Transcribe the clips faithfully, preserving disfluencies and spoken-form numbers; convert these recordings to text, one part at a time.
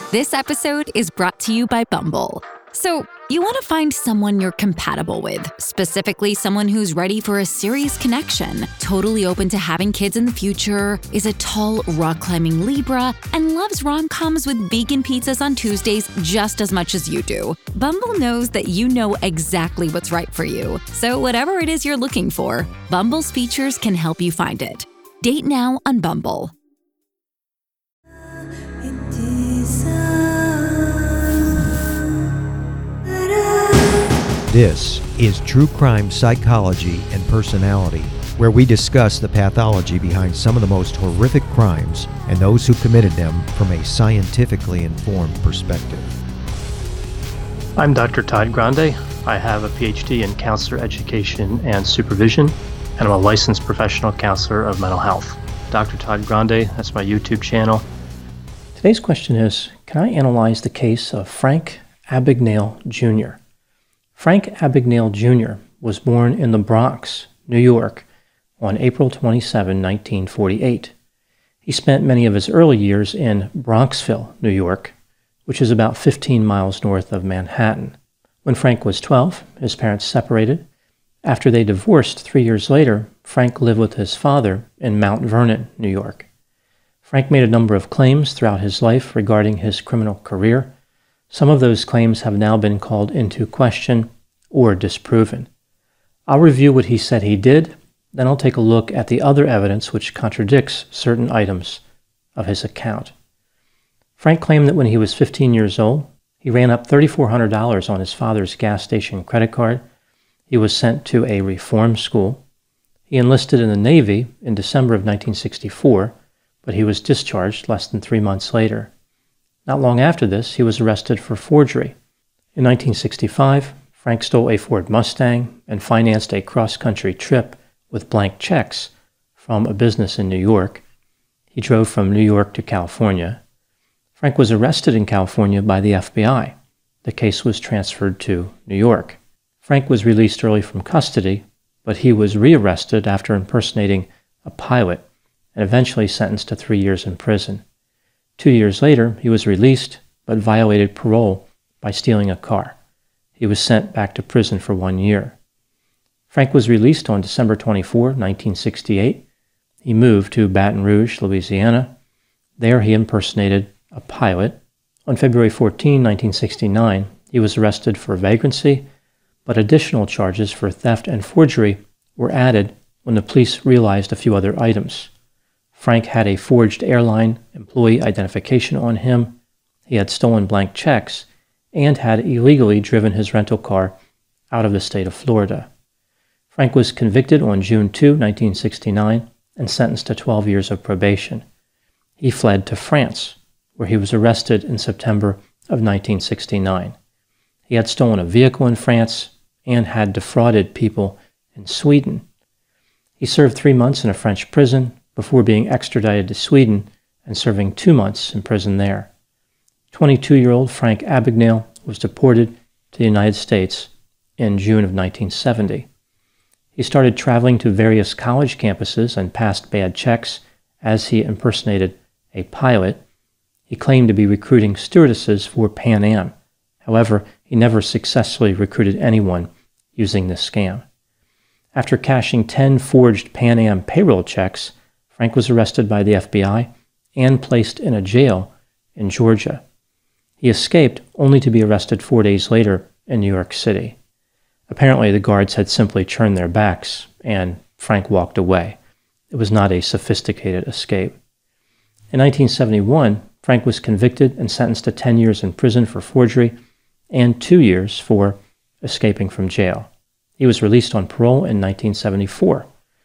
This episode is brought to you by Bumble. So, you want to find someone you're compatible with, specifically someone who's ready for a serious connection, totally open to having kids in the future, is a tall, rock-climbing Libra, and loves rom-coms with vegan pizzas on Tuesdays just as much as you do. Bumble knows that you know exactly what's right for you. So whatever it is you're looking for, Bumble's features can help you find it. Date now on Bumble. This is True Crime Psychology and Personality, where we discuss the pathology behind some of the most horrific crimes and those who committed them from a scientifically informed perspective. I'm Doctor Todd Grande. I have a P H D in counselor education and supervision, and I'm a licensed professional counselor of mental health. Doctor Todd Grande, that's my YouTube channel. Today's question is, can I analyze the case of Frank Abagnale Junior? Frank Abagnale Junior was born in the Bronx, New York, on April twenty-seventh, nineteen forty-eight. He spent many of his early years in Bronxville, New York, which is about fifteen miles north of Manhattan. When Frank was twelve, his parents separated. After they divorced three years later, Frank lived with his father in Mount Vernon, New York. Frank made a number of claims throughout his life regarding his criminal career. Some of those claims have now been called into question or disproven. I'll review what he said he did, then I'll take a look at the other evidence which contradicts certain items of his account. Frank claimed that when he was fifteen years old, he ran up three thousand four hundred dollars on his father's gas station credit card. He was sent to a reform school. He enlisted in the Navy in December of nineteen sixty-four, but he was discharged less than three months later. Not long after this, he was arrested for forgery. In nineteen sixty-five, Frank stole a Ford Mustang and financed a cross-country trip with blank checks from a business in New York. He drove from New York to California. Frank was arrested in California by the F B I. The case was transferred to New York. Frank was released early from custody, but he was rearrested after impersonating a pilot and eventually sentenced to three years in prison. Two years later, he was released, but violated parole by stealing a car. He was sent back to prison for one year. Frank was released on December twenty-fourth, nineteen sixty-eight. He moved to Baton Rouge, Louisiana. There he impersonated a pilot. On February fourteenth, nineteen sixty-nine, he was arrested for vagrancy, but additional charges for theft and forgery were added when the police realized a few other items. Frank had a forged airline employee identification on him, he had stolen blank checks, and had illegally driven his rental car out of the state of Florida. Frank was convicted on June second, nineteen sixty-nine, and sentenced to twelve years of probation. He fled to France, where he was arrested in September of nineteen sixty-nine. He had stolen a vehicle in France and had defrauded people in Sweden. He served three months in a French prison before being extradited to Sweden and serving two months in prison there. twenty-two-year-old Frank Abagnale was deported to the United States in June of nineteen seventy. He started traveling to various college campuses and passed bad checks as he impersonated a pilot. He claimed to be recruiting stewardesses for Pan Am. However, he never successfully recruited anyone using this scam. After cashing ten forged Pan Am payroll checks, Frank was arrested by the F B I and placed in a jail in Georgia. He escaped only to be arrested four days later in New York City. Apparently, the guards had simply turned their backs, and Frank walked away. It was not a sophisticated escape. In nineteen seventy-one, Frank was convicted and sentenced to ten years in prison for forgery and two years for escaping from jail. He was released on parole in nineteen seventy-four.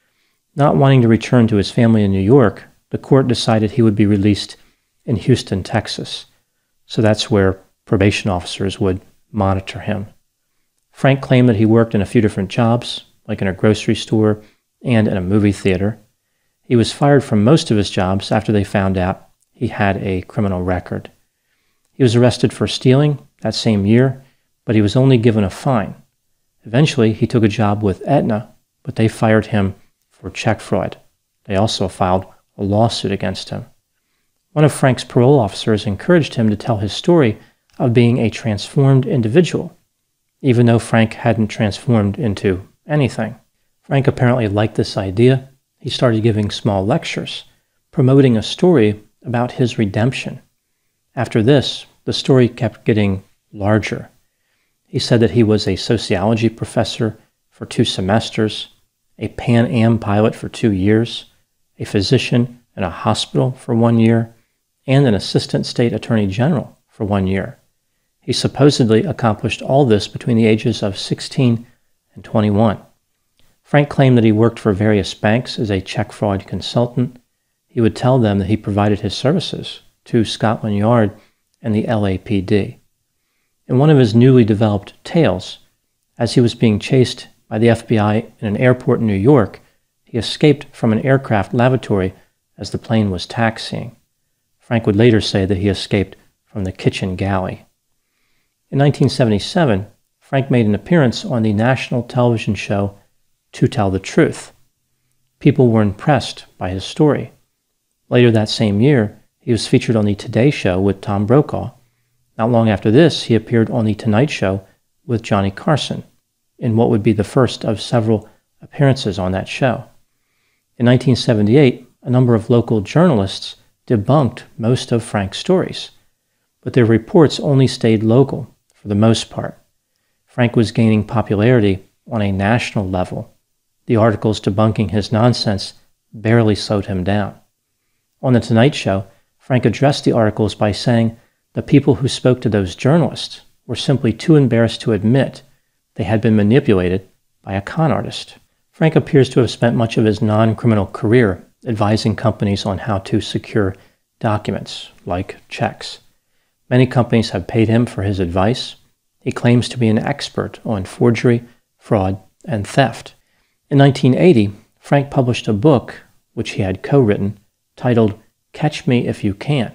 Not wanting to return to his family in New York, the court decided he would be released in Houston, Texas. So that's where probation officers would monitor him. Frank claimed that he worked in a few different jobs, like in a grocery store and in a movie theater. He was fired from most of his jobs after they found out he had a criminal record. He was arrested for stealing that same year, but he was only given a fine. Eventually, he took a job with Aetna, but they fired him for check fraud. They also filed a lawsuit against him. One of Frank's parole officers encouraged him to tell his story of being a transformed individual, even though Frank hadn't transformed into anything. Frank apparently liked this idea. He started giving small lectures, promoting a story about his redemption. After this, the story kept getting larger. He said that he was a sociology professor for two semesters, a Pan Am pilot for two years, a physician in a hospital for one year, and an assistant state attorney general for one year. He supposedly accomplished all this between the ages of sixteen and twenty-one. Frank claimed that he worked for various banks as a check fraud consultant. He would tell them that he provided his services to Scotland Yard and the L A P D. In one of his newly developed tales, as he was being chased by the F B I in an airport in New York, he escaped from an aircraft lavatory as the plane was taxiing. Frank would later say that he escaped from the kitchen galley. In nineteen seventy-seven, Frank made an appearance on the national television show To Tell the Truth. People were impressed by his story. Later that same year, he was featured on the Today Show with Tom Brokaw. Not long after this, he appeared on the Tonight Show with Johnny Carson, in what would be the first of several appearances on that show. In nineteen seventy-eight, a number of local journalists debunked most of Frank's stories, but their reports only stayed local for the most part. Frank was gaining popularity on a national level. The articles debunking his nonsense barely slowed him down. On The Tonight Show, Frank addressed the articles by saying the people who spoke to those journalists were simply too embarrassed to admit they had been manipulated by a con artist. Frank appears to have spent much of his non-criminal career advising companies on how to secure documents, like checks. Many companies have paid him for his advice. He claims to be an expert on forgery, fraud, and theft. In nineteen eighty, Frank published a book, which he had co-written, titled Catch Me If You Can.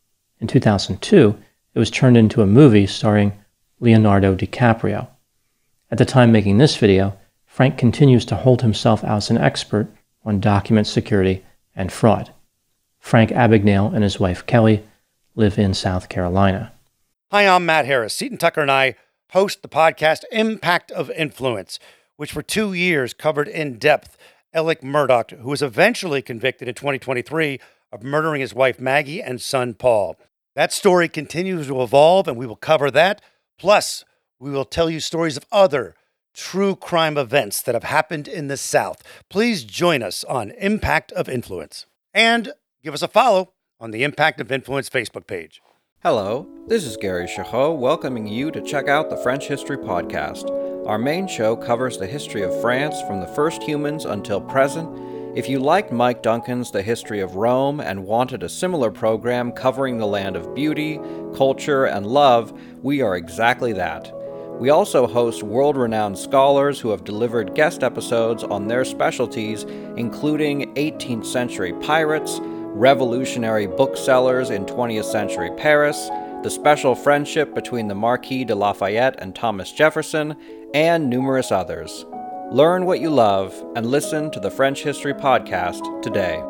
In two thousand two, it was turned into a movie starring Leonardo DiCaprio. At the time making this video, Frank continues to hold himself out as an expert on document security and fraud. Frank Abagnale and his wife Kelly live in South Carolina. Hi, I'm Matt Harris. Seton Tucker and I host the podcast Impact of Influence, which for two years covered in depth Alec Murdaugh, who was eventually convicted in twenty twenty-three of murdering his wife Maggie and son Paul. That story continues to evolve, and we will cover that. Plus, we will tell you stories of other true crime events that have happened in the South. Please join us on Impact of Influence. And give us a follow on the Impact of Influence Facebook page. Hello, this is Gary Chahot welcoming you to check out the French History Podcast. Our main show covers the history of France from the first humans until present. If you liked Mike Duncan's The History of Rome and wanted a similar program covering the land of beauty, culture, and love, we are exactly that. We also host world-renowned scholars who have delivered guest episodes on their specialties, including eighteenth century pirates, revolutionary booksellers in twentieth century Paris, the special friendship between the Marquis de Lafayette and Thomas Jefferson, and numerous others. Learn what you love and listen to the French History Podcast today.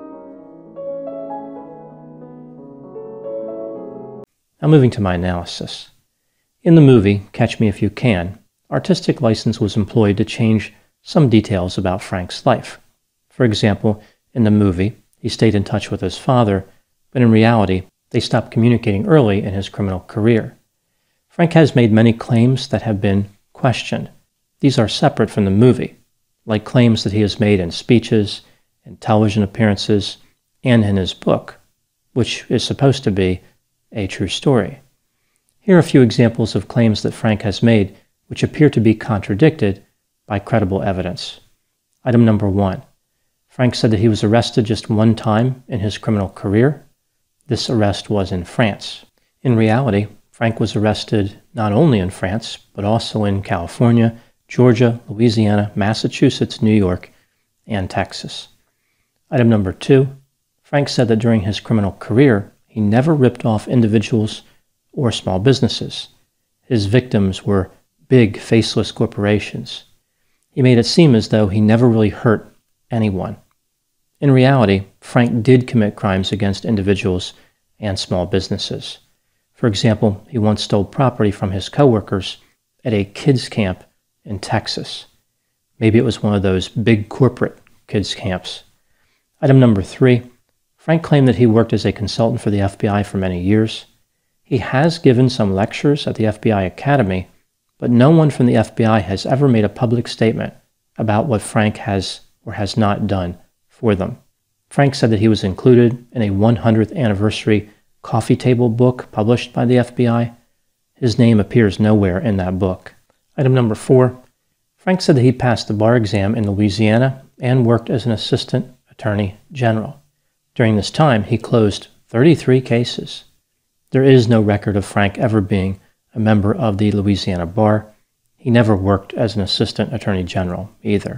Now moving to my analysis. In the movie, Catch Me If You Can, artistic license was employed to change some details about Frank's life. For example, in the movie, he stayed in touch with his father, but in reality, they stopped communicating early in his criminal career. Frank has made many claims that have been questioned. These are separate from the movie, like claims that he has made in speeches, in television appearances, and in his book, which is supposed to be a true story. Here are a few examples of claims that Frank has made which appear to be contradicted by credible evidence. Item number one. Frank said that he was arrested just one time in his criminal career. This arrest was in France. In reality, Frank was arrested not only in France, but also in California, Georgia, Louisiana, Massachusetts, New York, and Texas. Item number two. Frank said that during his criminal career, he never ripped off individuals or small businesses. His victims were big, faceless corporations. He made it seem as though he never really hurt anyone. In reality, Frank did commit crimes against individuals and small businesses. For example, he once stole property from his coworkers at a kids' camp in Texas. Maybe it was one of those big corporate kids' camps. Item number three, Frank claimed that he worked as a consultant for the F B I for many years. He has given some lectures at the F B I Academy, but no one from the F B I has ever made a public statement about what Frank has or has not done for them. Frank said that he was included in a one hundredth anniversary coffee table book published by the F B I. His name appears nowhere in that book. Item number four, Frank said that he passed the bar exam in Louisiana and worked as an assistant attorney general. During this time, he closed thirty-three cases. There is no record of Frank ever being a member of the Louisiana bar. He never worked as an assistant attorney general either.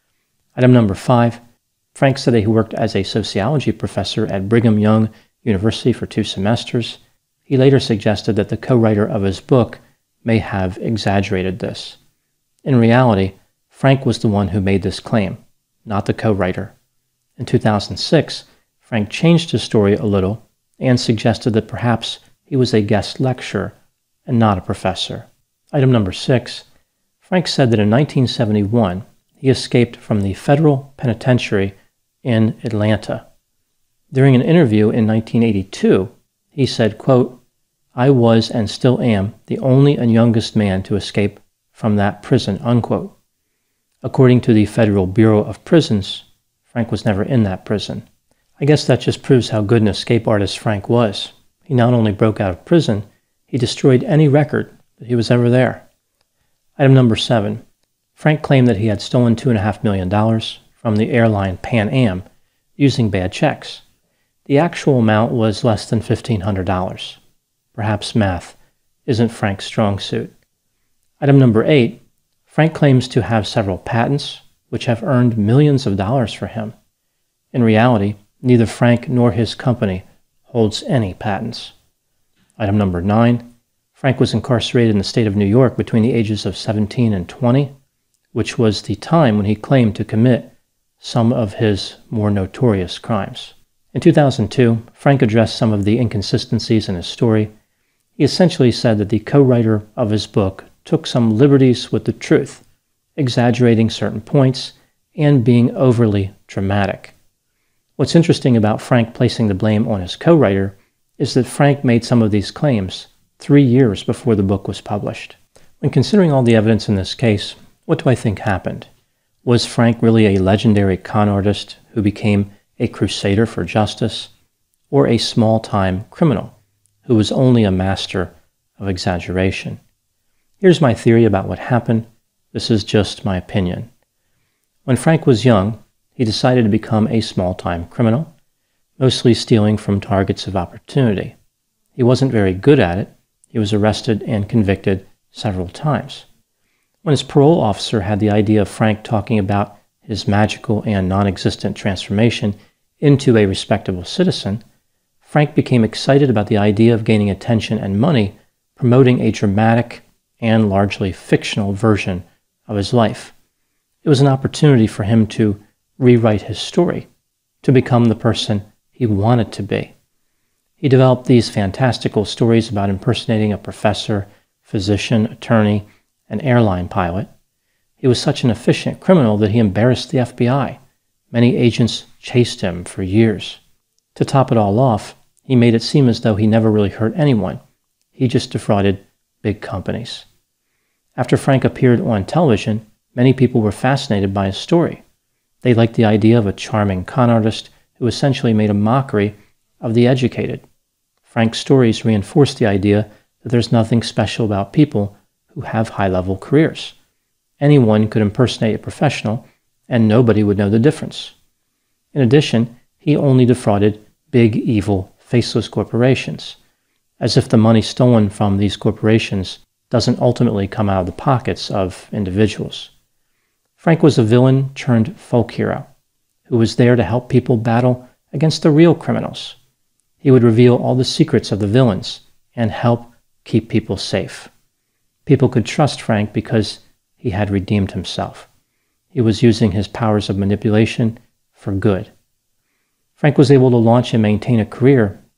Item number five, Frank said that he worked as a sociology professor at Brigham Young University for two semesters. He later suggested that the co-writer of his book may have exaggerated this. In reality, Frank was the one who made this claim, not the co-writer. In two thousand six, Frank changed his story a little and suggested that perhaps he was a guest lecturer and not a professor. Item number six, Frank said that in nineteen seventy-one, he escaped from the federal penitentiary in Atlanta. During an interview in nineteen eighty-two, he said, quote, "I was and still am the only and youngest man to escape from that prison," unquote. According to the Federal Bureau of Prisons, Frank was never in that prison. I guess that just proves how good an escape artist Frank was. He not only broke out of prison, he destroyed any record that he was ever there. Item number seven, Frank claimed that he had stolen two point five million dollars from the airline Pan Am using bad checks. The actual amount was less than fifteen hundred dollars. Perhaps math isn't Frank's strong suit. Item number eight, Frank claims to have several patents which have earned millions of dollars for him. In reality, neither Frank nor his company holds any patents. Item number nine, Frank was incarcerated in the state of New York between the ages of seventeen and twenty, which was the time when he claimed to commit some of his more notorious crimes. In two thousand two, Frank addressed some of the inconsistencies in his story. He essentially said that the co-writer of his book took some liberties with the truth, exaggerating certain points and being overly dramatic. What's interesting about Frank placing the blame on his co-writer is that Frank made some of these claims three years before the book was published. When considering all the evidence in this case, what do I think happened? Was Frank really a legendary con artist who became a crusader for justice, or a small-time criminal who was only a master of exaggeration? Here's my theory about what happened. This is just my opinion. When Frank was young, he decided to become a small-time criminal, mostly stealing from targets of opportunity. He wasn't very good at it. He was arrested and convicted several times. When his parole officer had the idea of Frank talking about his magical and non-existent transformation into a respectable citizen, Frank became excited about the idea of gaining attention and money, promoting a dramatic and largely fictional version of his life. It was an opportunity for him to rewrite his story, to become the person he wanted to be. He developed these fantastical stories about impersonating a professor, physician, attorney, and airline pilot. He was such an efficient criminal that he embarrassed the F B I. Many agents chased him for years. To top it all off, he made it seem as though he never really hurt anyone. He just defrauded big companies. After Frank appeared on television, many people were fascinated by his story. They liked the idea of a charming con artist who essentially made a mockery of the educated. Frank's stories reinforced the idea that there's nothing special about people who have high-level careers. Anyone could impersonate a professional, and nobody would know the difference. In addition, he only defrauded big, evil, faceless corporations, as if the money stolen from these corporations doesn't ultimately come out of the pockets of individuals. Frank was a villain turned folk hero who was there to help people battle against the real criminals. He would reveal all the secrets of the villains and help keep people safe. People could trust Frank because he had redeemed himself. He was using his powers of manipulation for good. Frank was able to launch and maintain a career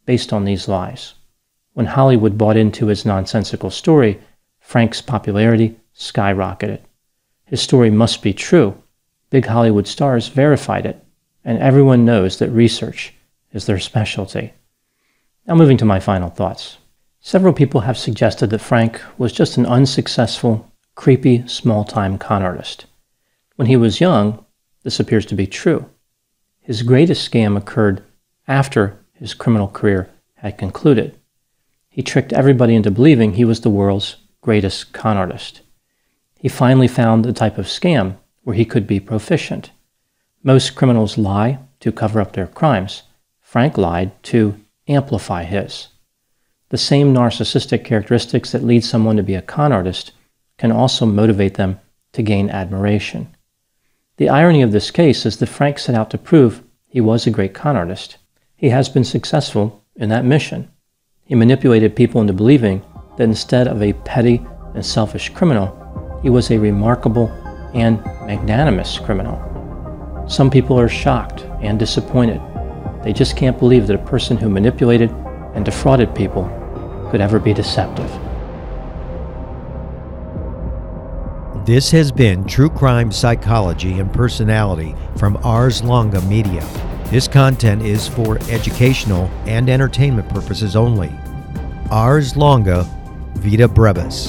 based on these lies. When Hollywood bought into his nonsensical story, Frank's popularity skyrocketed. His story must be true. Big Hollywood stars verified it, and everyone knows that research is their specialty. Now moving to my final thoughts. Several people have suggested that Frank was just an unsuccessful, creepy, small-time con artist. When he was young, this appears to be true. His greatest scam occurred after his criminal career had concluded. He tricked everybody into believing he was the world's greatest con artist. He finally found the type of scam where he could be proficient. Most criminals lie to cover up their crimes. Frank lied to amplify his. The same narcissistic characteristics that lead someone to be a con artist can also motivate them to gain admiration. The irony of this case is that Frank set out to prove he was a great con artist. He has been successful in that mission. He manipulated people into believing that instead of a petty and selfish criminal, he was a remarkable and magnanimous criminal. Some people are shocked and disappointed. They just can't believe that a person who manipulated and defrauded people could ever be deceptive. This has been True Crime Psychology and Personality from Ars Longa Media. This content is for educational and entertainment purposes only. Ars Longa, Vita Brevis.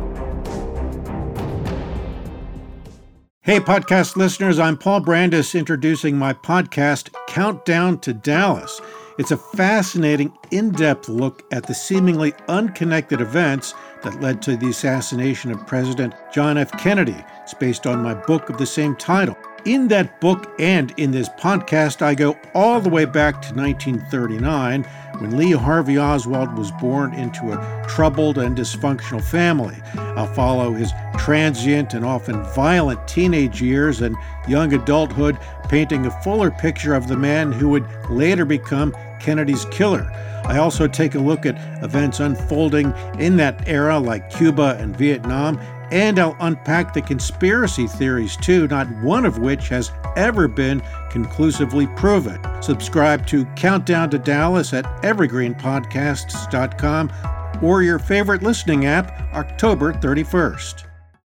Hey, podcast listeners, I'm Paul Brandis introducing my podcast, Countdown to Dallas. It's a fascinating, in-depth look at the seemingly unconnected events that led to the assassination of President John F. Kennedy. It's based on my book of the same title. In that book and in this podcast, I go all the way back to nineteen thirty-nine, when Lee Harvey Oswald was born into a troubled and dysfunctional family. I'll follow his transient and often violent teenage years and young adulthood, painting a fuller picture of the man who would later become Kennedy's killer. I also take a look at events unfolding in that era like Cuba and Vietnam, and I'll unpack the conspiracy theories too, not one of which has ever been conclusively proven. Subscribe to Countdown to Dallas at evergreen podcasts dot com or your favorite listening app October thirty-first.